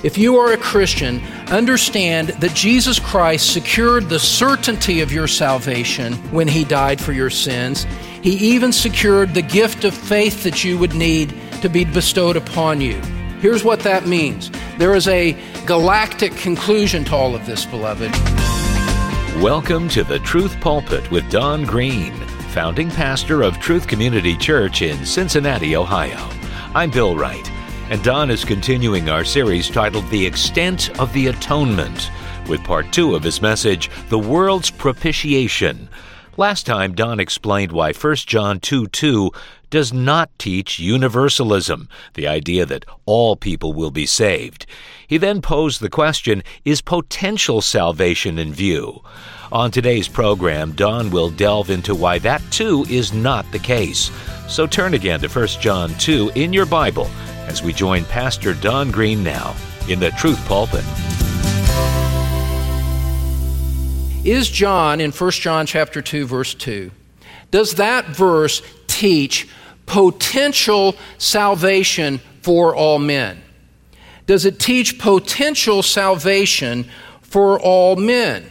If you are a Christian, understand that Jesus Christ secured the certainty of your salvation when He died for your sins. He even secured the gift of faith that you would need to be bestowed upon you. Here's what that means. There is a galactic conclusion to all of this, beloved. Welcome to the Truth Pulpit with Don Green, founding pastor of Truth Community Church in Cincinnati, Ohio. I'm Bill Wright, and Don is continuing our series titled The Extent of the Atonement, with part 2 of his message, The World's Propitiation. Last time, Don explained why 1 John 2:2 does not teach universalism, the idea that all people will be saved. He then posed the question, is potential salvation in view? On today's program, Don will delve into why that too is not the case. So turn again to 1 John 2 in your Bible as we join Pastor Don Green now in the Truth Pulpit. Is John in 1 John chapter 2, verse 2, does that verse teach potential salvation for all men? Does it teach potential salvation for all men?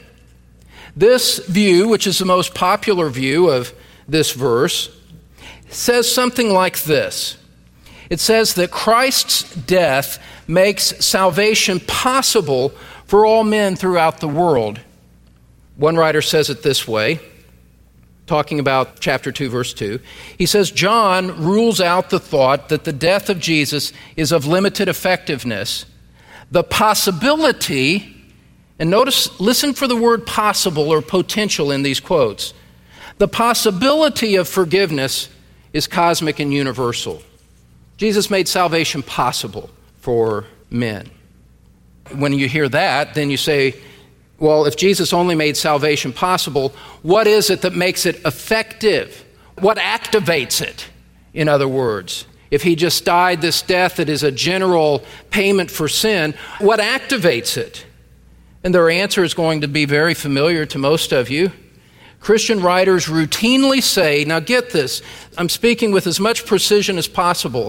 This view, which is the most popular view of this verse, says something like this. It says that Christ's death makes salvation possible for all men throughout the world. One writer says it this way, talking about chapter 2, verse 2. He says, John rules out the thought that the death of Jesus is of limited effectiveness. The possibility, and notice, listen for the word possible or potential in these quotes. The possibility of forgiveness is cosmic and universal. Jesus made salvation possible for men. When you hear that, then you say, well, if Jesus only made salvation possible, what is it that makes it effective? What activates it, in other words? If He just died this death that is a general payment for sin, what activates it? And their answer is going to be very familiar to most of you. Christian writers routinely say, now get this, I'm speaking with as much precision as possible,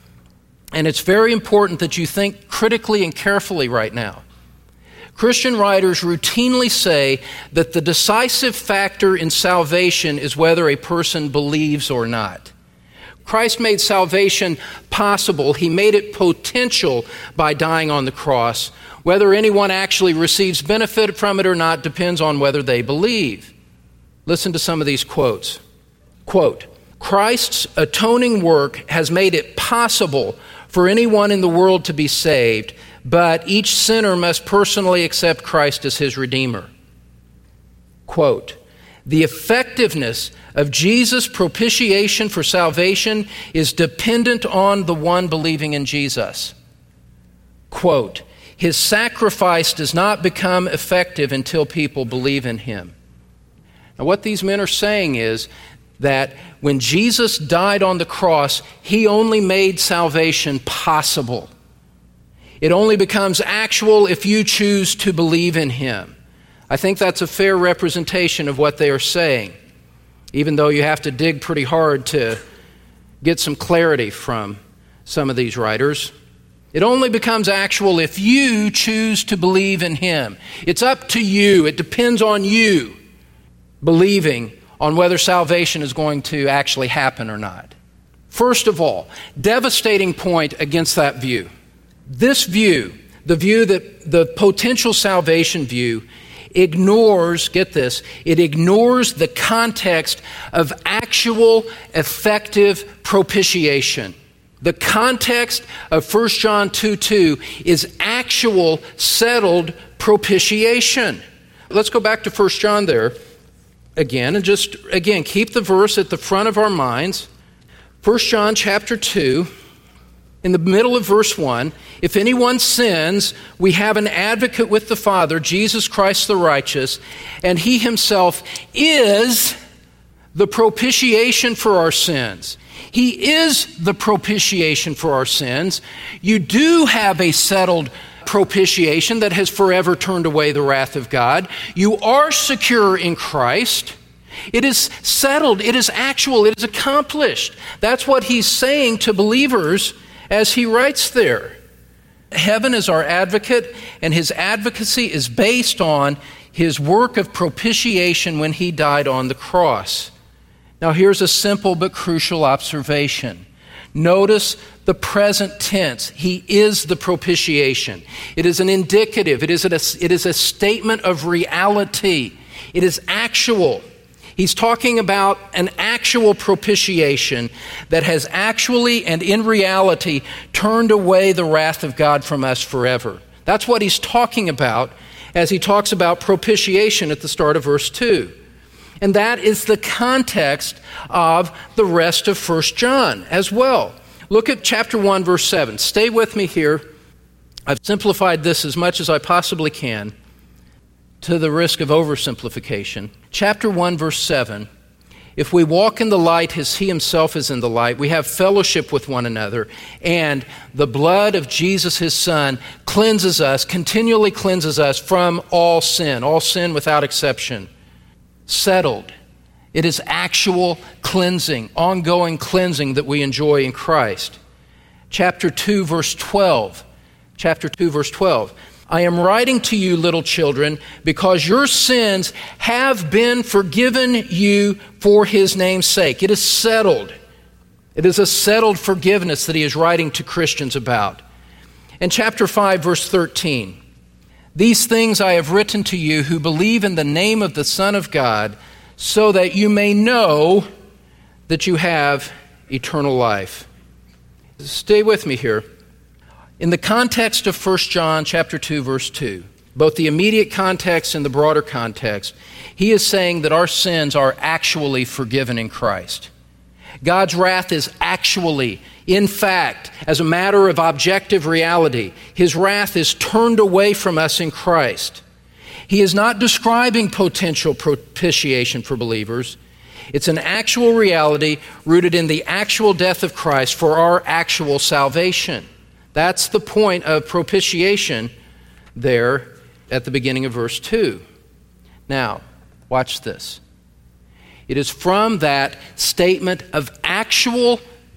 and it's very important that you think critically and carefully right now. Christian writers routinely say that the decisive factor in salvation is whether a person believes or not. Christ made salvation possible. He made it potential by dying on the cross. Whether anyone actually receives benefit from it or not depends on whether they believe. Listen to some of these quotes. Quote, Christ's atoning work has made it possible for anyone in the world to be saved, but each sinner must personally accept Christ as his Redeemer. Quote, the effectiveness of Jesus' propitiation for salvation is dependent on the one believing in Jesus. Quote, His sacrifice does not become effective until people believe in Him. Now, what these men are saying is that when Jesus died on the cross, He only made salvation possible. It only becomes actual if you choose to believe in Him. I think that's a fair representation of what they are saying, even though you have to dig pretty hard to get some clarity from some of these writers. It only becomes actual if you choose to believe in Him. It's up to you. It depends on you believing on whether salvation is going to actually happen or not. First of all, devastating point against that view. This view, the view that the potential salvation view, ignores, get this, it ignores the context of actual effective propitiation. The context of 1 John 2:2 is actual settled propitiation. Let's go back to 1 John there again, and just, again, keep the verse at the front of our minds. 1 John chapter 2, in the middle of verse 1, if anyone sins, we have an advocate with the Father, Jesus Christ the righteous, and He Himself is the propitiation for our sins. He is the propitiation for our sins. You do have a settled propitiation that has forever turned away the wrath of God. You are secure in Christ. It is settled. It is actual. It is accomplished. That's what he's saying to believers as he writes there. Heaven is our advocate, and his advocacy is based on his work of propitiation when he died on the cross. Now here's a simple but crucial observation. Notice the present tense. He is the propitiation. It is an indicative. It is a statement of reality. It is actual. He's talking about an actual propitiation that has actually and in reality turned away the wrath of God from us forever. That's what he's talking about as he talks about propitiation at the start of verse 2. And that is the context of the rest of 1 John as well. Look at chapter 1, verse 7. Stay with me here. I've simplified this as much as I possibly can to the risk of oversimplification. Chapter 1, verse 7. If we walk in the light as he himself is in the light, we have fellowship with one another, and the blood of Jesus his Son cleanses us, continually cleanses us from all sin without exception. Settled. It is actual cleansing, ongoing cleansing that we enjoy in Christ. Chapter 2, verse 12. Chapter 2, verse 12. I am writing to you, little children, because your sins have been forgiven you for his name's sake. It is settled. It is a settled forgiveness that he is writing to Christians about. And chapter 5, verse 13. These things I have written to you who believe in the name of the Son of God, so that you may know that you have eternal life. Stay with me here. In the context of 1 John chapter 2, verse 2, both the immediate context and the broader context, he is saying that our sins are actually forgiven in Christ. God's wrath is actually, in fact, as a matter of objective reality, his wrath is turned away from us in Christ. He is not describing potential propitiation for believers. It's an actual reality rooted in the actual death of Christ for our actual salvation. That's the point of propitiation there at the beginning of verse 2. Now, watch this. It is from that statement of actual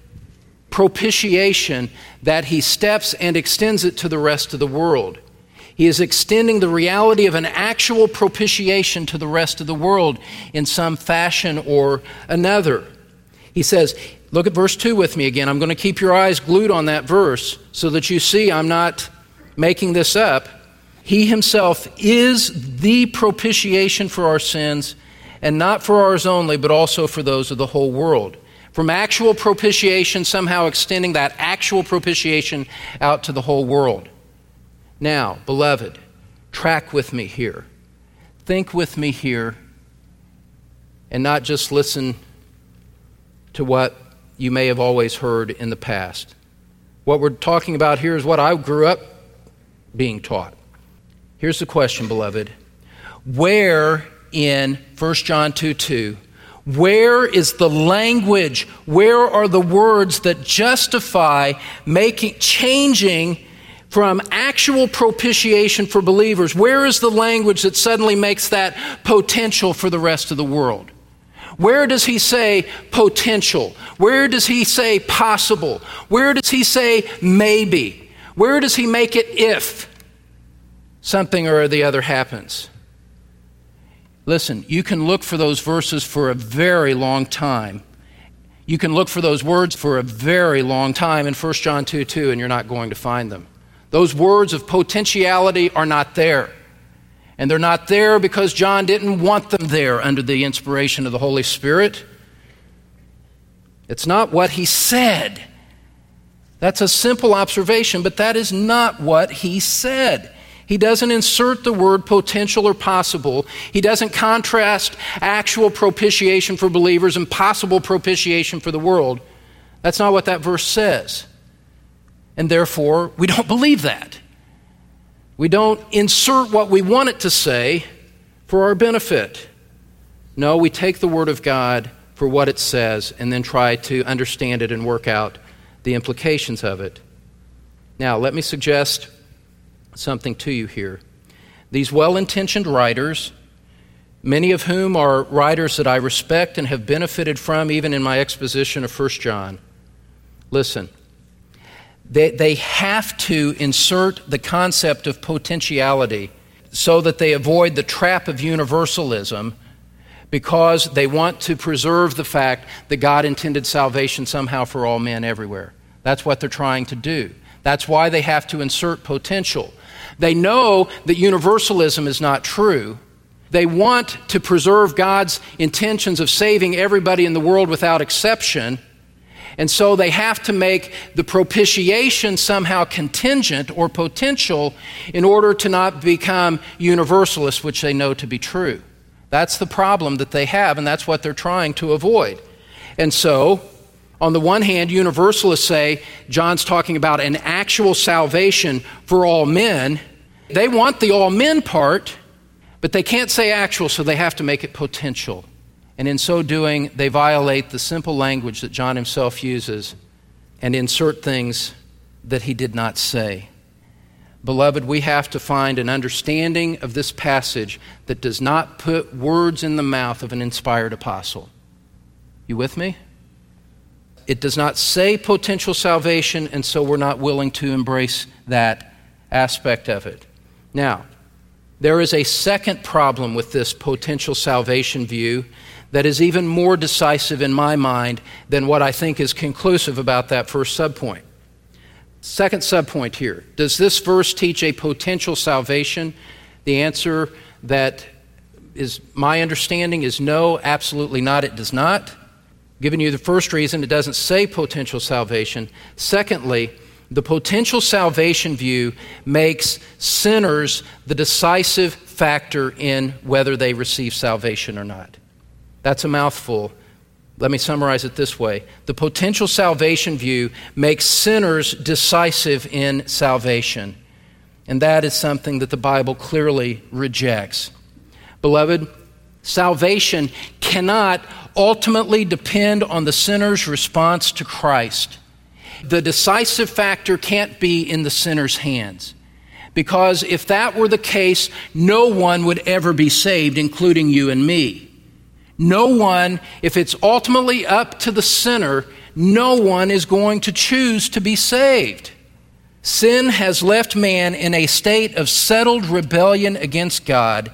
propitiation that he steps and extends it to the rest of the world. He is extending the reality of an actual propitiation to the rest of the world in some fashion or another. He says, look at verse 2 with me again. I'm going to keep your eyes glued on that verse so that you see I'm not making this up. He himself is the propitiation for our sins, and not for ours only, but also for those of the whole world. From actual propitiation, somehow extending that actual propitiation out to the whole world. Now, beloved, track with me here. Think with me here, and not just listen to what you may have always heard in the past. What we're talking about here is what I grew up being taught. Here's the question, beloved. Where in 1 John 2:2, where is the language, where are the words that justify changing from actual propitiation for believers? Where is the language that suddenly makes that potential for the rest of the world? Where does he say potential? Where does he say possible? Where does he say maybe? Where does he make it if something or the other happens? Listen, you can look for those verses for a very long time. You can look for those words for a very long time in 1 John 2:2, and you're not going to find them. Those words of potentiality are not there. And they're not there because John didn't want them there under the inspiration of the Holy Spirit. It's not what he said. That's a simple observation, but that is not what he said. He doesn't insert the word potential or possible. He doesn't contrast actual propitiation for believers and possible propitiation for the world. That's not what that verse says. And therefore, we don't believe that. We don't insert what we want it to say for our benefit. No, we take the Word of God for what it says and then try to understand it and work out the implications of it. Now, let me suggest something to you here. These well-intentioned writers, many of whom are writers that I respect and have benefited from even in my exposition of 1 John, listen, They have to insert the concept of potentiality so that they avoid the trap of universalism, because they want to preserve the fact that God intended salvation somehow for all men everywhere. That's what they're trying to do. That's why they have to insert potential. They know that universalism is not true. They want to preserve God's intentions of saving everybody in the world without exception, and so they have to make the propitiation somehow contingent or potential in order to not become universalists, which they know to be true. That's the problem that they have, and that's what they're trying to avoid. And so, on the one hand, universalists say John's talking about an actual salvation for all men. They want the all men part, but they can't say actual, so they have to make it potential. And in so doing, they violate the simple language that John himself uses and insert things that he did not say. Beloved, we have to find an understanding of this passage that does not put words in the mouth of an inspired apostle. You with me? It does not say potential salvation, and so we're not willing to embrace that aspect of it. Now, there is a second problem with this potential salvation view that is even more decisive in my mind than what I think is conclusive about that first subpoint. Second subpoint here. Does this verse teach a potential salvation? The answer that is my understanding is no, absolutely not. It does not. Giving you the first reason, it doesn't say potential salvation. Secondly, the potential salvation view makes sinners the decisive factor in whether they receive salvation or not. That's a mouthful. Let me summarize it this way. The potential salvation view makes sinners decisive in salvation. And that is something that the Bible clearly rejects. Beloved, salvation cannot ultimately depend on the sinner's response to Christ. The decisive factor can't be in the sinner's hands. Because if that were the case, no one would ever be saved, including you and me. No one, if it's ultimately up to the sinner, no one is going to choose to be saved. Sin has left man in a state of settled rebellion against God.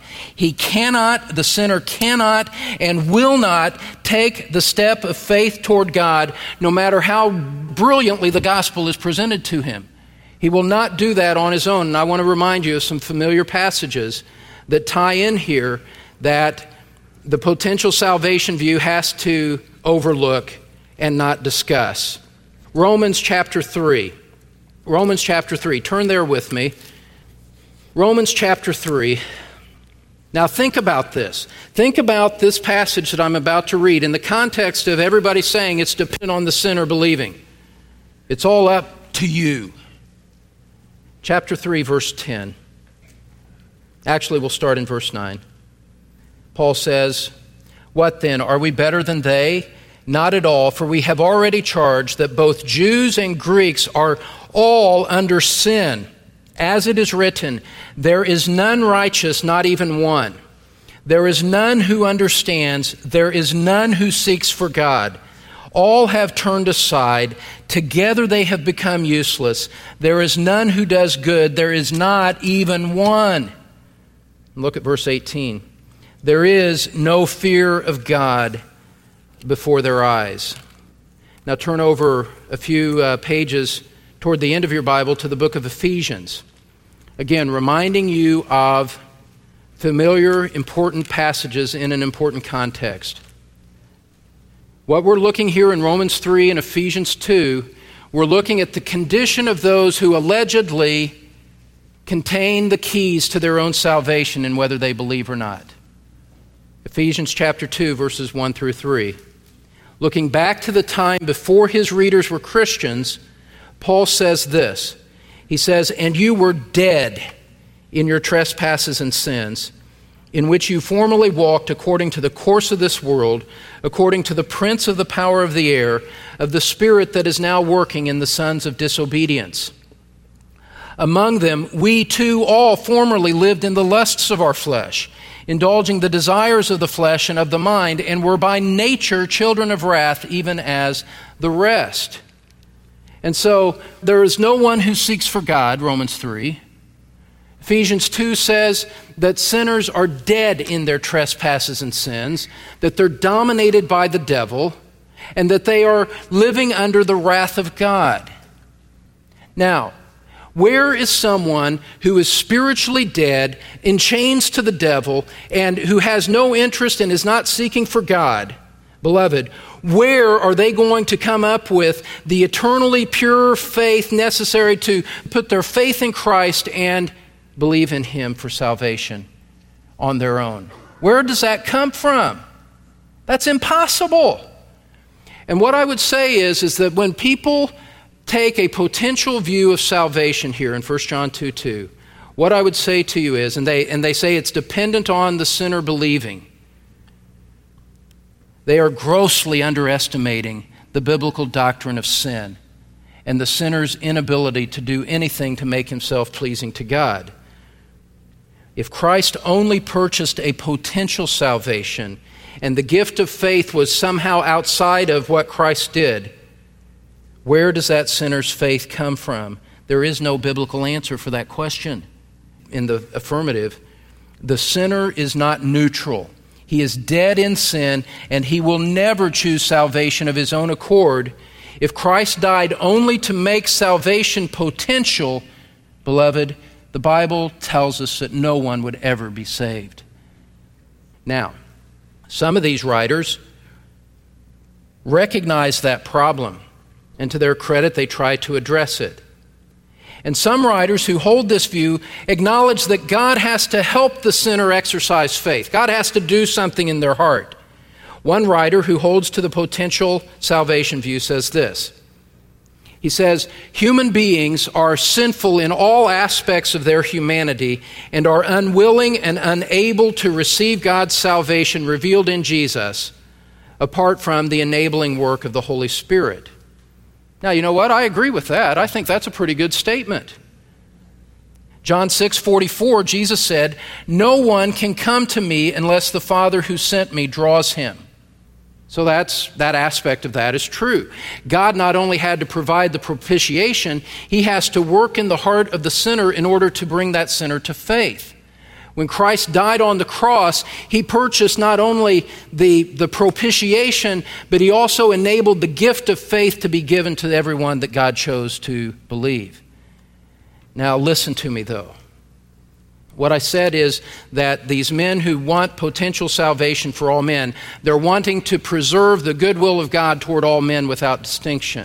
The sinner cannot and will not take the step of faith toward God, no matter how brilliantly the gospel is presented to him. He will not do that on his own. And I want to remind you of some familiar passages that tie in here that the potential salvation view has to overlook and not discuss. Romans chapter 3. Romans chapter 3. Turn there with me. Romans chapter 3. Now think about this. Think about this passage that I'm about to read in the context of everybody saying it's dependent on the sinner believing. It's all up to you. Chapter 3, verse 10. Actually, we'll start in verse 9. Paul says, "What then? Are we better than they? Not at all, for we have already charged that both Jews and Greeks are all under sin. As it is written, there is none righteous, not even one. There is none who understands. There is none who seeks for God. All have turned aside. Together they have become useless. There is none who does good. There is not even one." Look at verse 18. "There is no fear of God before their eyes." Now turn over a few pages toward the end of your Bible to the book of Ephesians. Again, reminding you of familiar, important passages in an important context. What we're looking here in Romans 3 and Ephesians 2, we're looking at the condition of those who allegedly contain the keys to their own salvation and whether they believe or not. Ephesians chapter 2, verses 1 through 3. Looking back to the time before his readers were Christians, Paul says this. He says, "And you were dead in your trespasses and sins, in which you formerly walked according to the course of this world, according to the prince of the power of the air, of the spirit that is now working in the sons of disobedience. Among them, we too all formerly lived in the lusts of our flesh, indulging the desires of the flesh and of the mind, and were by nature children of wrath, even as the rest." And so there is no one who seeks for God, Romans 3. Ephesians 2 says that sinners are dead in their trespasses and sins, that they're dominated by the devil, and that they are living under the wrath of God. Now, where is someone who is spiritually dead, in chains to the devil, and who has no interest and is not seeking for God? Beloved, where are they going to come up with the eternally pure faith necessary to put their faith in Christ and believe in Him for salvation on their own? Where does that come from? That's impossible. And what I would say is that when people take a potential view of salvation here in 1 John 2:2, what I would say to you is, and they say it's dependent on the sinner believing, they are grossly underestimating the biblical doctrine of sin and the sinner's inability to do anything to make himself pleasing to God. If Christ only purchased a potential salvation and the gift of faith was somehow outside of what Christ did, where does that sinner's faith come from? There is no biblical answer for that question. In the affirmative, the sinner is not neutral. He is dead in sin, and he will never choose salvation of his own accord. If Christ died only to make salvation potential, beloved, the Bible tells us that no one would ever be saved. Now, some of these writers recognize that problem, and to their credit, they try to address it. And some writers who hold this view acknowledge that God has to help the sinner exercise faith. God has to do something in their heart. One writer who holds to the potential salvation view says this. He says, human beings are sinful in all aspects of their humanity and are unwilling and unable to receive God's salvation revealed in Jesus apart from the enabling work of the Holy Spirit. Now, you know what? I agree with that. I think that's a pretty good statement. John 6:44, Jesus said, "No one can come to me unless the Father who sent me draws him." So that aspect of that is true. God not only had to provide the propitiation, He has to work in the heart of the sinner in order to bring that sinner to faith. When Christ died on the cross, He purchased not only the propitiation, but He also enabled the gift of faith to be given to everyone that God chose to believe. Now listen to me though. What I said is that these men who want potential salvation for all men, they're wanting to preserve the goodwill of God toward all men without distinction.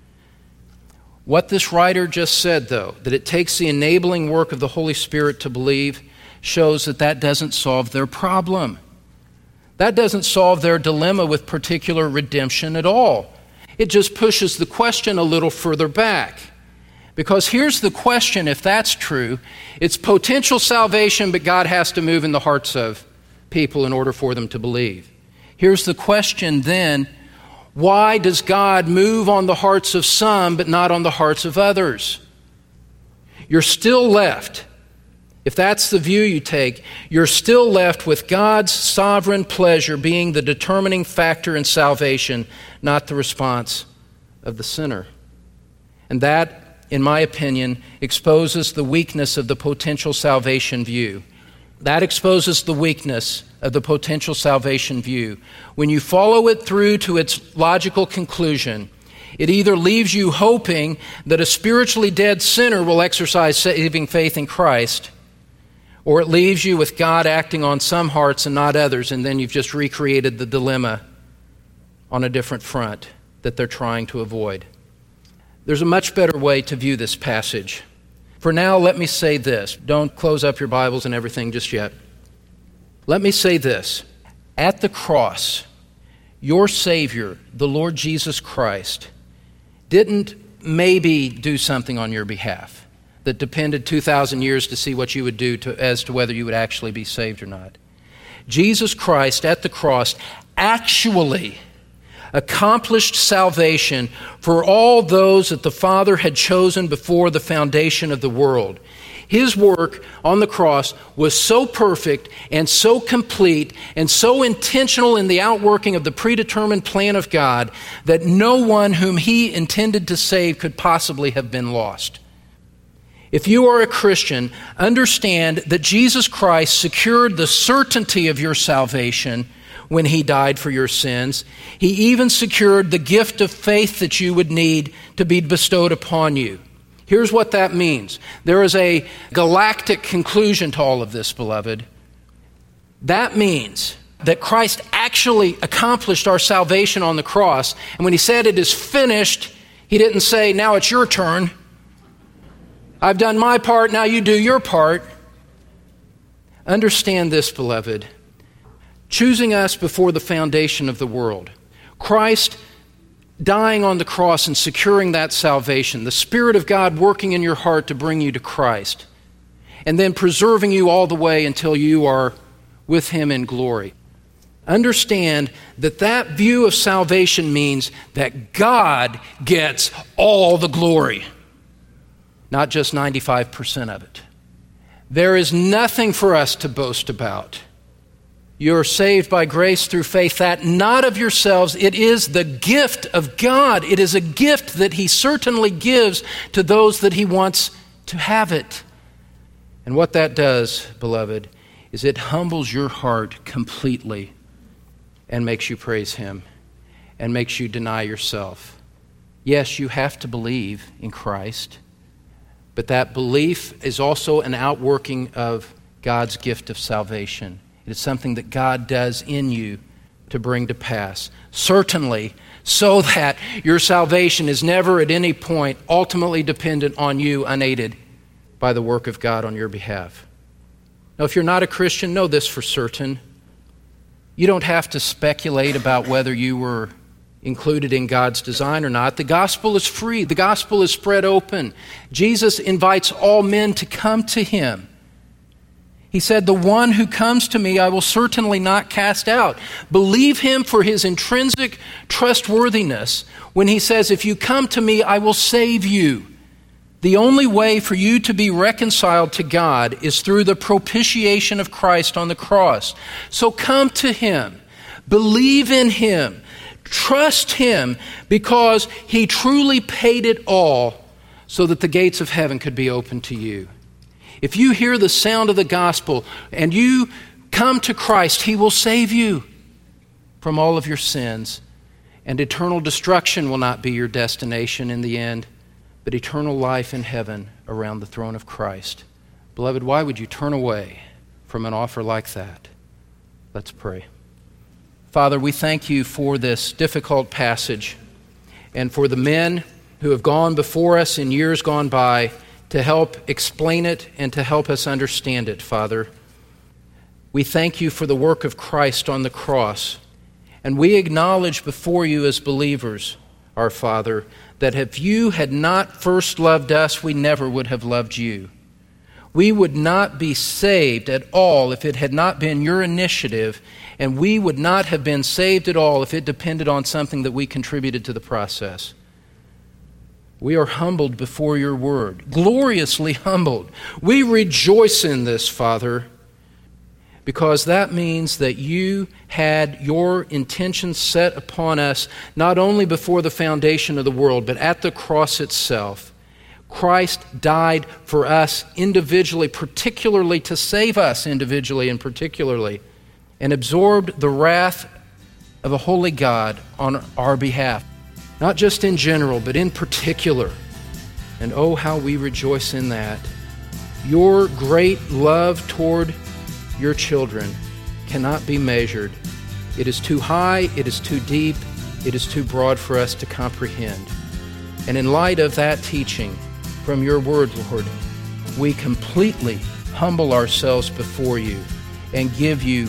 What this writer just said, though, that it takes the enabling work of the Holy Spirit to believe, shows that that doesn't solve their problem. That doesn't solve their dilemma with particular redemption at all. It just pushes the question a little further back. Because here's the question, if that's true, it's potential salvation, but God has to move in the hearts of people in order for them to believe. Here's the question then, why does God move on the hearts of some, but not on the hearts of others? You're still left, if that's the view you take, you're still left with God's sovereign pleasure being the determining factor in salvation, not the response of the sinner. And that, in my opinion, exposes the weakness of the potential salvation view. That exposes the weakness of the potential salvation view. When you follow it through to its logical conclusion, it either leaves you hoping that a spiritually dead sinner will exercise saving faith in Christ, or it leaves you with God acting on some hearts and not others, and then you've just recreated the dilemma on a different front that they're trying to avoid. There's a much better way to view this passage. For now, let me say this. Don't close up your Bibles and everything just yet. Let me say this. At the cross, your Savior, the Lord Jesus Christ, didn't maybe do something on your behalf that depended 2,000 years to see what you would do as to whether you would actually be saved or not. Jesus Christ at the cross actually accomplished salvation for all those that the Father had chosen before the foundation of the world. His work on the cross was so perfect and so complete and so intentional in the outworking of the predetermined plan of God that no one whom He intended to save could possibly have been lost. If you are a Christian, understand that Jesus Christ secured the certainty of your salvation when He died for your sins. He even secured the gift of faith that you would need to be bestowed upon you. Here's what that means. There is a galactic conclusion to all of this, beloved. That means that Christ actually accomplished our salvation on the cross. And when He said it is finished, He didn't say, now it's your turn. I've done my part, now you do your part. Understand this, beloved. Choosing us before the foundation of the world, Christ dying on the cross and securing that salvation, the Spirit of God working in your heart to bring you to Christ, and then preserving you all the way until you are with Him in glory. Understand that that view of salvation means that God gets all the glory, not just 95% of it. There is nothing for us to boast about. You're saved by grace through faith, that not of yourselves. It is the gift of God. It is a gift that He certainly gives to those that He wants to have it. And what that does, beloved, is it humbles your heart completely and makes you praise Him and makes you deny yourself. Yes, you have to believe in Christ, but that belief is also an outworking of God's gift of salvation. It is something that God does in you to bring to pass. Certainly, so that your salvation is never at any point ultimately dependent on you unaided by the work of God on your behalf. Now, if you're not a Christian, know this for certain. You don't have to speculate about whether you were included in God's design or not. The gospel is free. The gospel is spread open. Jesus invites all men to come to Him. He said, the one who comes to me, I will certainly not cast out. Believe Him for His intrinsic trustworthiness when He says, if you come to me, I will save you. The only way for you to be reconciled to God is through the propitiation of Christ on the cross. So come to Him. Believe in Him. Trust Him because He truly paid it all so that the gates of heaven could be opened to you. If you hear the sound of the gospel and you come to Christ, He will save you from all of your sins. And eternal destruction will not be your destination in the end, but eternal life in heaven around the throne of Christ. Beloved, why would you turn away from an offer like that? Let's pray. Father, we thank You for this difficult passage and for the men who have gone before us in years gone by to help explain it and to help us understand it, Father. We thank You for the work of Christ on the cross. And we acknowledge before You as believers, our Father, that if You had not first loved us, we never would have loved You. We would not be saved at all if it had not been Your initiative, and we would not have been saved at all if it depended on something that we contributed to the process. We are humbled before Your word, gloriously humbled. We rejoice in this, Father, because that means that You had Your intentions set upon us not only before the foundation of the world, but at the cross itself. Christ died for us individually, particularly to save us individually and particularly, and absorbed the wrath of a holy God on our behalf. Not just in general, but in particular. And oh, how we rejoice in that. Your great love toward Your children cannot be measured. It is too high, it is too deep, it is too broad for us to comprehend. And in light of that teaching from Your word, Lord, we completely humble ourselves before You and give You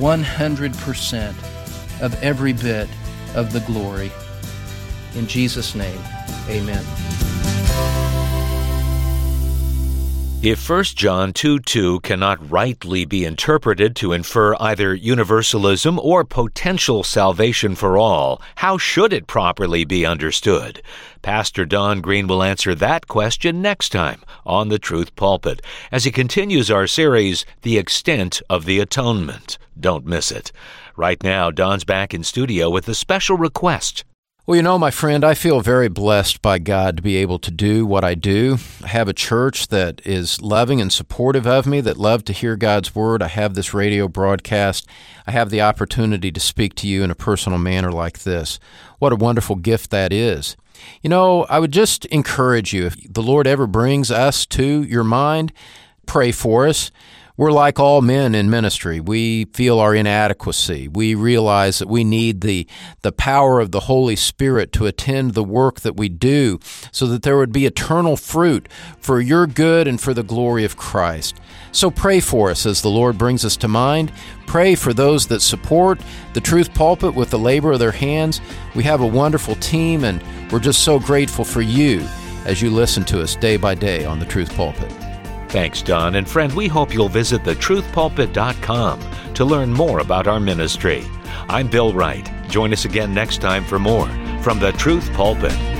100% of every bit of the glory. In Jesus' name, amen. If 1 John 2:2 cannot rightly be interpreted to infer either universalism or potential salvation for all, how should it properly be understood? Pastor Don Green will answer that question next time on The Truth Pulpit as he continues our series, The Extent of the Atonement. Don't miss it. Right now, Don's back in studio with a special request. Well, you know, my friend, I feel very blessed by God to be able to do what I do. I have a church that is loving and supportive of me, that love to hear God's Word. I have this radio broadcast. I have the opportunity to speak to you in a personal manner like this. What a wonderful gift that is. You know, I would just encourage you, if the Lord ever brings us to your mind, pray for us. We're like all men in ministry. We feel our inadequacy. We realize that we need the power of the Holy Spirit to attend the work that we do so that there would be eternal fruit for your good and for the glory of Christ. So pray for us as the Lord brings us to mind. Pray for those that support the Truth Pulpit with the labor of their hands. We have a wonderful team, and we're just so grateful for you as you listen to us day by day on the Truth Pulpit. Thanks, Don. And friend, we hope you'll visit thetruthpulpit.com to learn more about our ministry. I'm Bill Wright. Join us again next time for more from The Truth Pulpit.